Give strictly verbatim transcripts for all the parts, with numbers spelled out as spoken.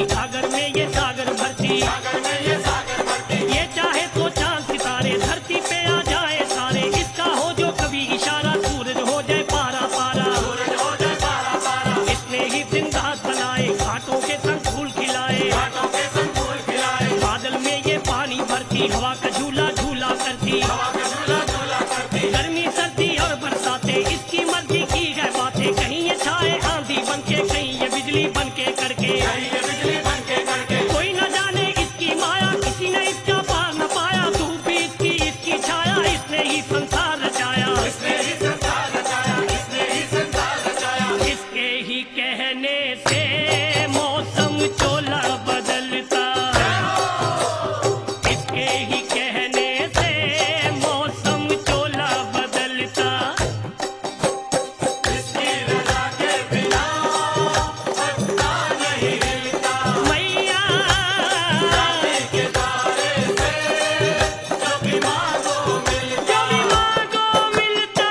धरती, सागर में ये सागर भरती, सागर में ये सागर भरती। ये चाहे तो चांद सितारे धरती पे आ जाए सारे, इसका हो जो कभी इशारा सूरज हो जाए पारा पारा, सूरज हो जाए पारा पारा। इसने ही दिन रात बनाए, घाटों के संग फूल खिलाए, घाटों के संग फूल खिलाए। बादल में ये पानी भरती, हवा का झूला झूला करती, हवा का झूला झूला करती। गर्मी सर्दी और बरसाते इसकी मर्जी की है बातें, कहीं ये छाए आंधी बनके, कहीं ये बिजली बनके करके, कहीं ये बिजली बनके करके। कोई न जाने इसकी माया, किसी ने इसका पार न पाया, तू भी इसकी इसकी छाया, इसने ही संसार रचाया, इसने ही संसार रचाया, इसने ही संसार रचाया। इसके ही कहने से मौसम चोला बदलता, इसके ही कहने से मौसम चोला बदलता, इसकी रजा के बिना पत्ता नहीं हिलता। मैया धरती के तारे से जो भी मांगो मिलता। जो भी मांगो मिलता।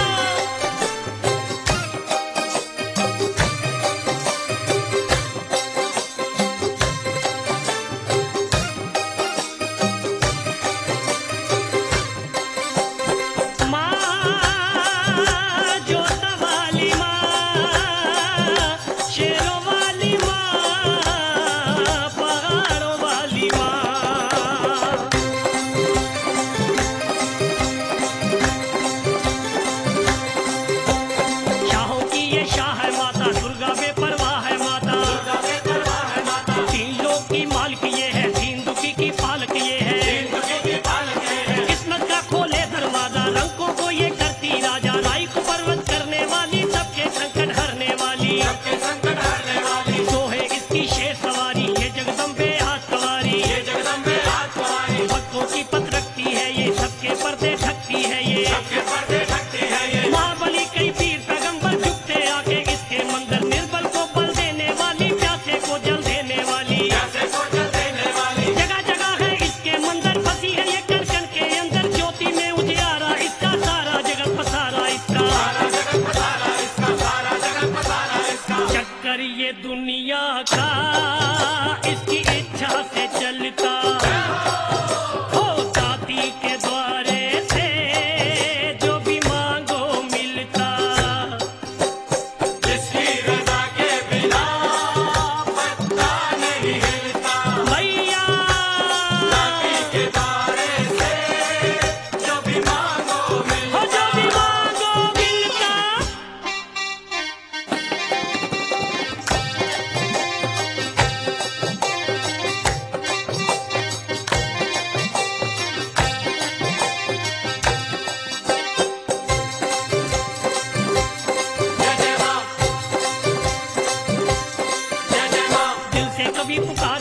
माँ जोता वाली माँ, शेरों वाली माँ, पहाड़ों वाली माँ, शाहों की ये शाह है माता, दुर्गा बेपरवाह है माता, दुर्गा बेपरवाह है माता। तीन लोक की मालिक ये है, तीन दुखी की पालक ये है, तीन दुखी की पालक ये है। किस्मत का खोले दरवाजा, रंगों को ये करती राजा, राई को पर्वत करने वाली, सबके संकट हरने वाली, सबके संकट हरने वाली। जो है इसकी शेर सवारी, ये जगदम्बे हाथ सवारी, ये जगदम्बे हाथ सवारी। भक्तों की पत रखती है ये, सबके पर्दे ढकती है ये, सबके पर्दे ढकती है ये। महाबली कई पीर पैगंबर झुकते आके इसके मंदिर, निर्बल को बल देने वाली, प्यासे को जल देने वाली, प्यासे को जल देने वाली। जगह जगह है इसके मंदिर, फंसी है ये कण कण के अंदर, ज्योति में उजियारा इसका, सारा जगत पसारा इसका, सारा जगत पसारा इसका, सारा जगत पसारा इसका। चक्कर ये दुनिया का इसकी इच्छा से चलता, हो दाती के द्वारे से जो भी मांगो मिलता, इसकी रजा के बिना पत्ता नहीं हिलता। मैया धरती के तारे से जो भी मांगो हो मिलता। जो भी मांगो मिलता। जय जय माँ, जय जय माँ। दिल से कभी पुकार